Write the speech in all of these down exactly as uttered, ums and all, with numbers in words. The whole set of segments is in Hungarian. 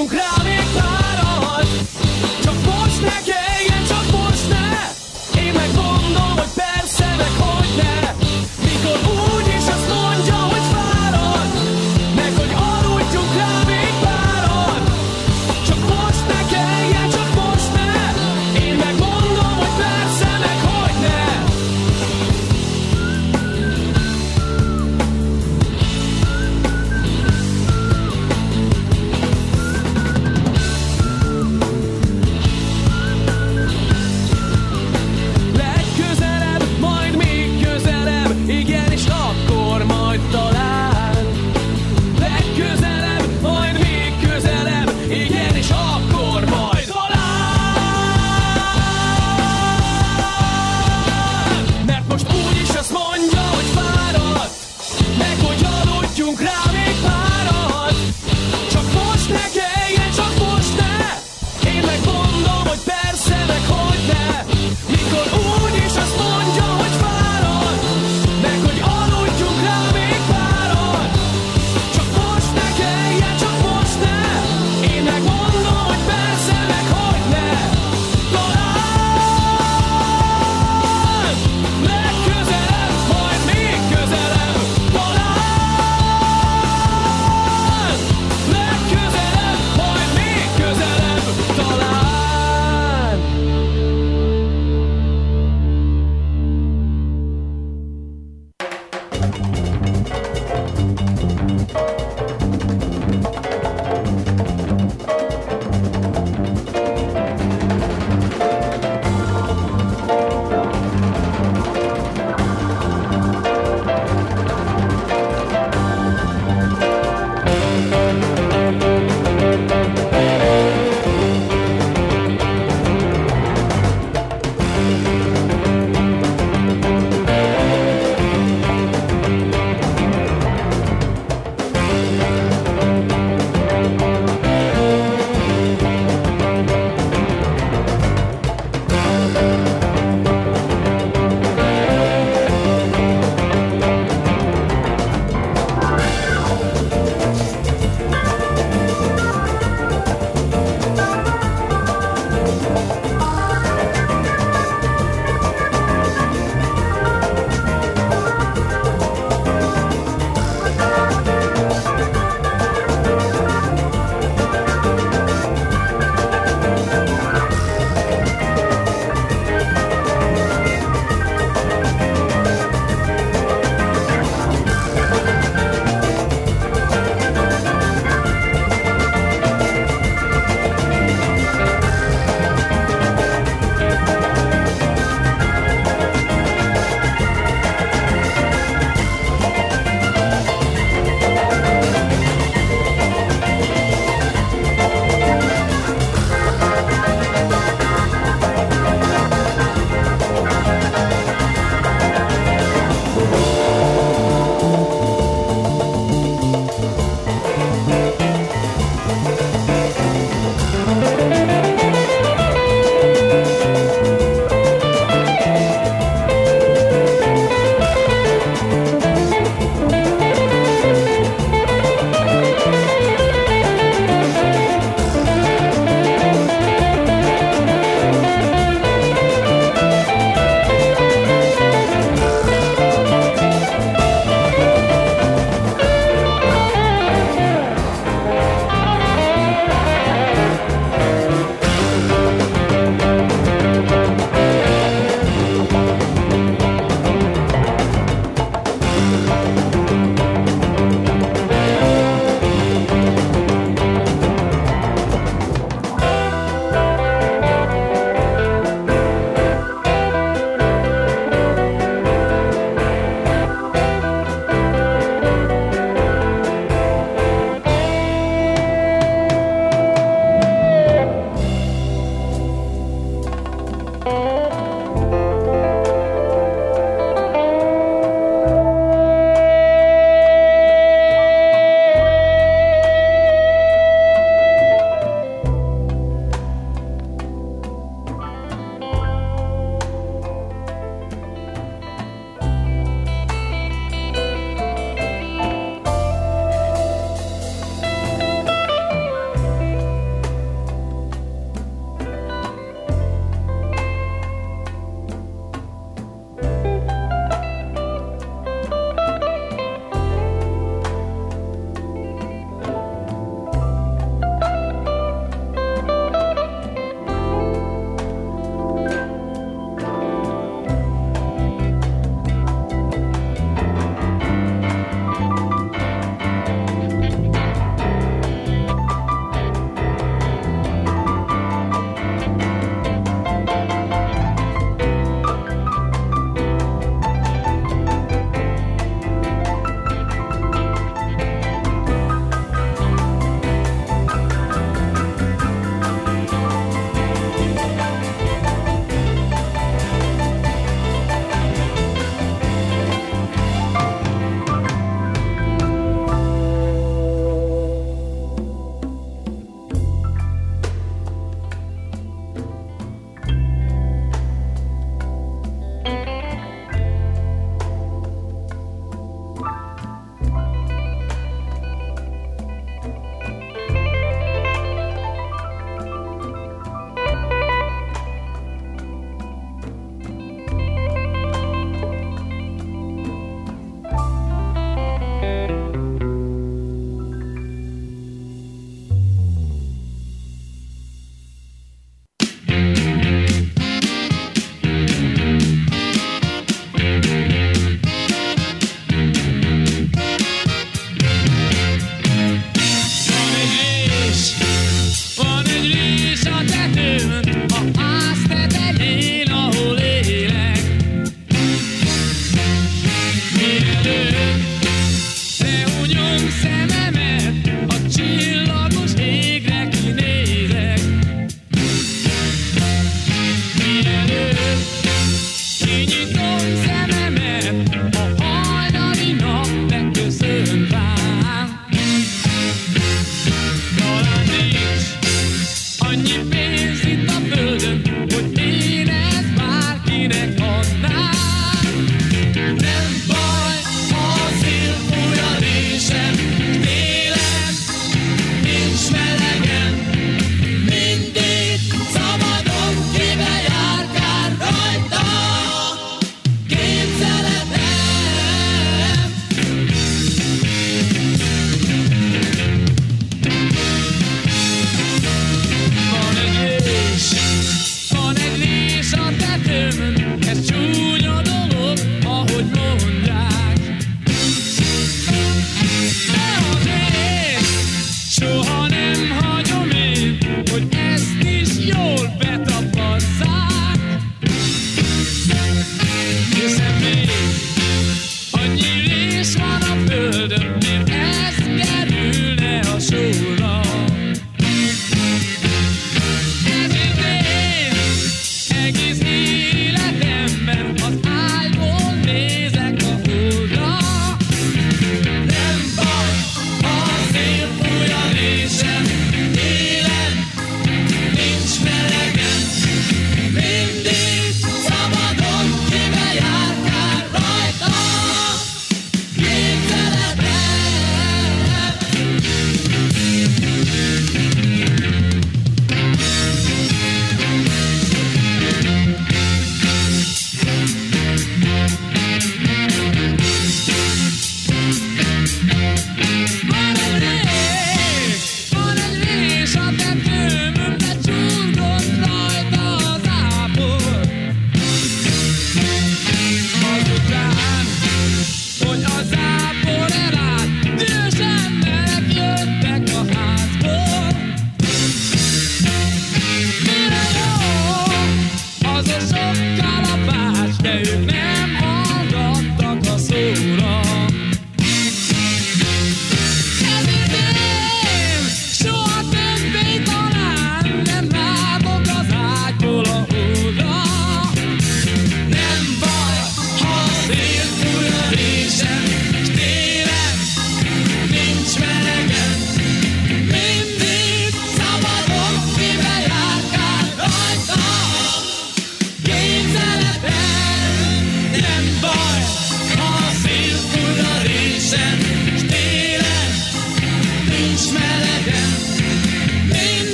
aludjunk rá még párat. Csak most ne kelljen, csak most ne. Én megmondom, hogy persze, meg hogy ne. Mikor úgyis azt mondja, hogy fárad, meg hogy aludjunk rá még párat. Csak most ne kelljen, csak most ne. Én megmondom, hogy persze, meg hogy ne.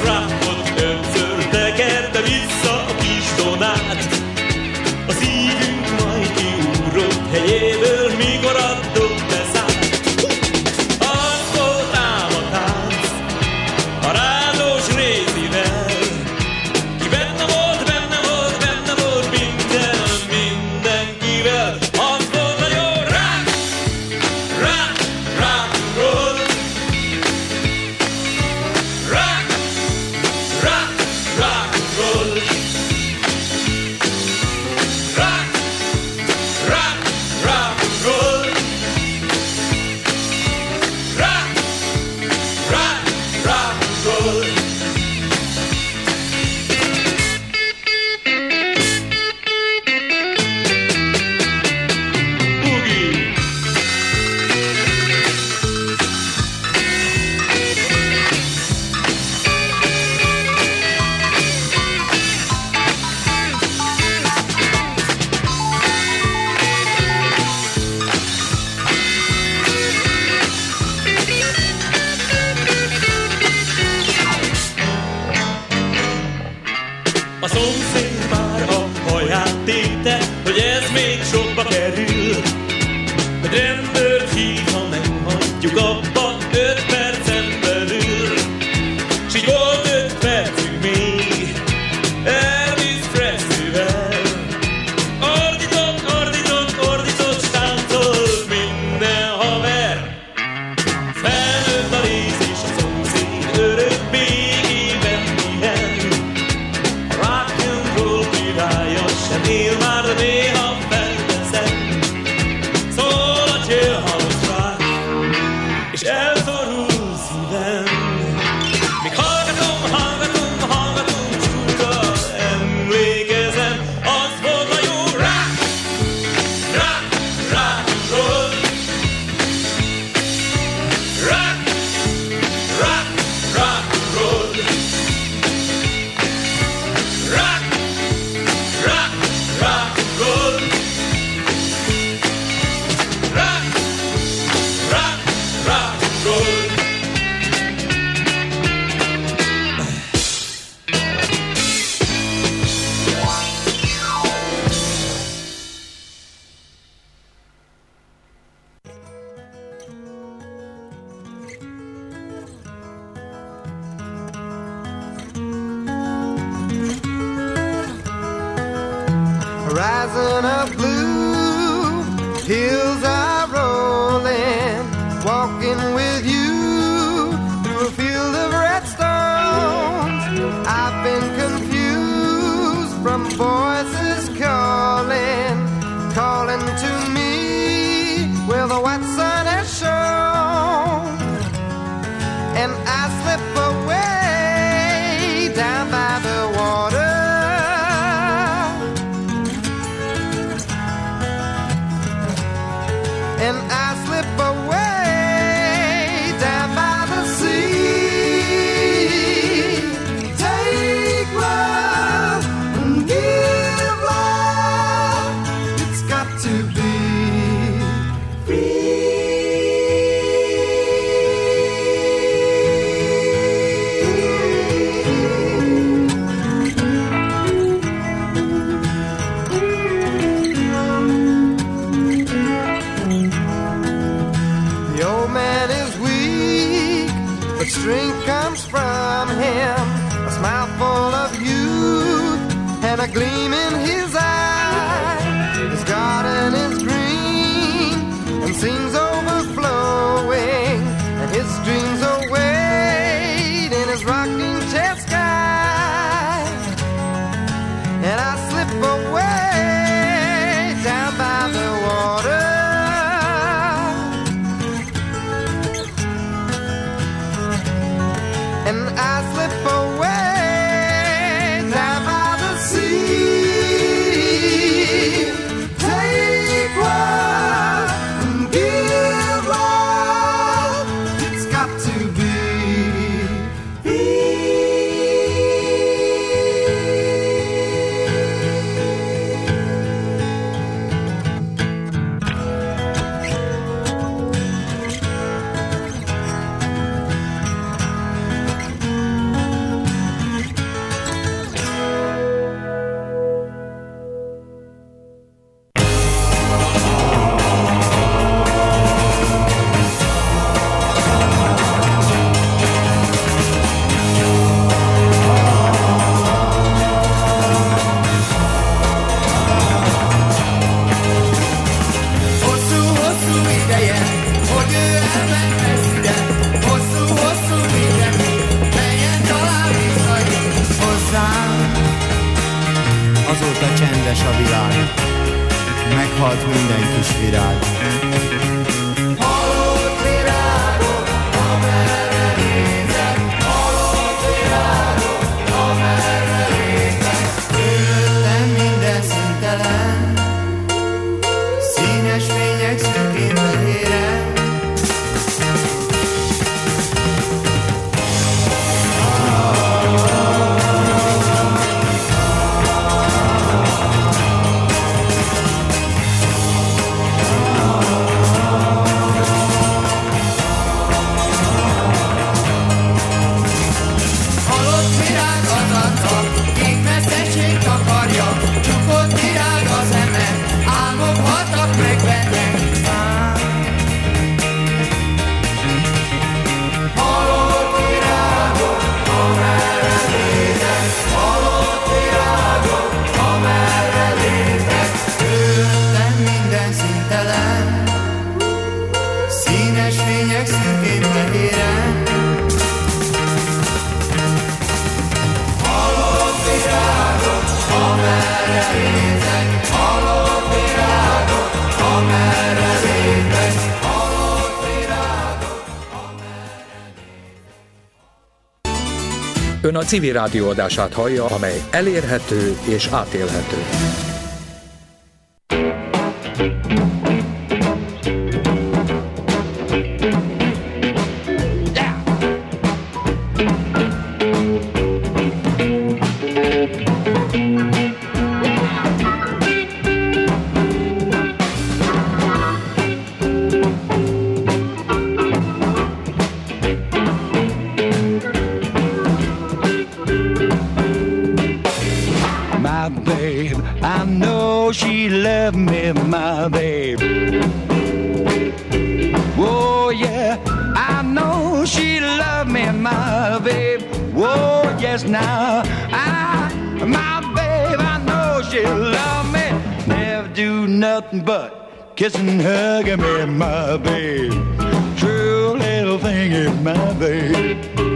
rapot ötször tekerte vissza a kis Donát. A szívünk majd kiugrott helyéből, mikor adott beszállt. Az volt ám a tánc, a rádós rézivel. Ki benne volt, benne volt, benne volt minden, mindenkivel. Az volt a jó rock, rock, rock and roll. Rock, rock, rock and roll. Rock, rock, rock and roll. Rock, rock, rock and roll. Boogie. A szomszéd már a haját téte, hogy ez még sokba kerül. Hogy rendőrt hív, ha nem hagyjuk abba öt percen belül. S így volt öt percünk még Elvis Presleyvel. Ordított, ordított, ordított, s táncolt minden haver. Felnőtt a rész és a szomszéd örök békében pihen. Rock and roll királya sem él már, de néha felveszem. Szól a jailhouse rock, és elszorul szívem. Míg hallgatom, hallgatom, hallgatom, csúra emlékezem. Az volt a jó rock, rock, rock and roll. Rock, rock, rock and roll. Rock, rock, rock and roll. Rock, rock, rock and roll. Horizon of blue, hills are rolling, walking with you through a field of red stones. I've been confused from voices calling, calling to me where the white sun has shone. And I slip away down by the water. And I slip away down by the sea. Take love and give love. It's got to be free. The old man is weak, but strength comes from him. A smile full of youth and a gleam in his eye. His garden is green and seems overflowing, and his dreams await in his rocking chair sky. And I slip away down by the water. And I slip away down by the sea. Take love and give love. It's got to be édes a világ, meghalt minden kis virág. Halott virágok, amerre nézek, halott virágok, amerre nézek. Körülöttem minden szüntelen, színes fények szürkén fehéren. Ön a Civil Rádió adását hallja, amely elérhető és átélhető. My babe, oh yeah, I know she loved me, my babe, oh yes now, I, my babe, I know she loved me, never do nothing but kiss and hug me, my babe, true little thing is my babe.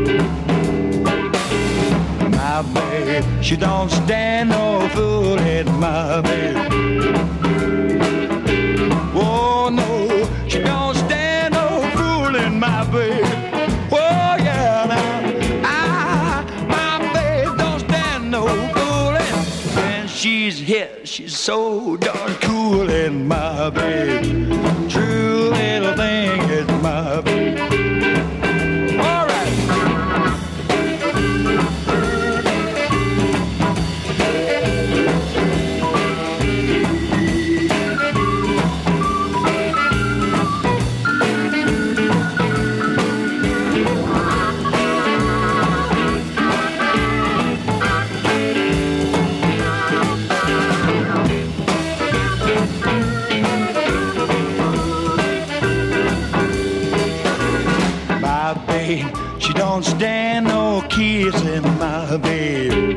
My babe, she don't stand no fooling, my babe. Oh no, she don't stand no fooling, my babe. Oh yeah, now I, my babe don't stand no fooling. When she's here, she's so darn cool, and my babe, true little thing is my babe. All right. She don't stand no kissing, my babe.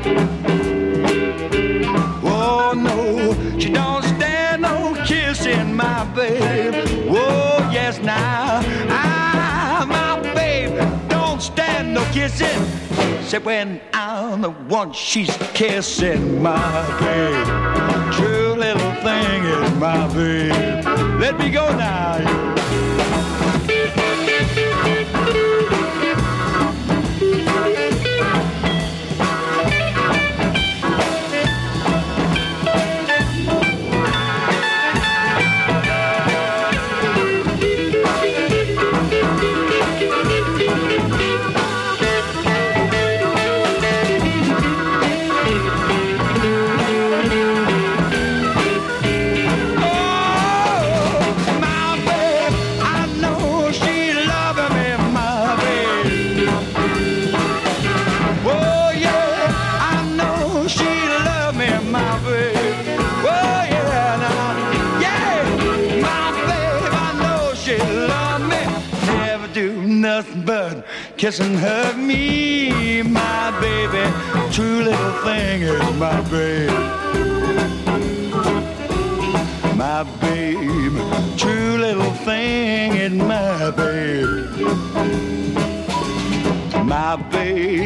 Oh no, she don't stand no kissing, my babe. Oh yes now, I, my babe, don't stand no kissing. Except when I'm the one she's kissing, my babe. True little thing is my babe. Let me go now. Kiss and hug me, my baby. True little thing is my babe. My babe, true little thing is my babe. My babe.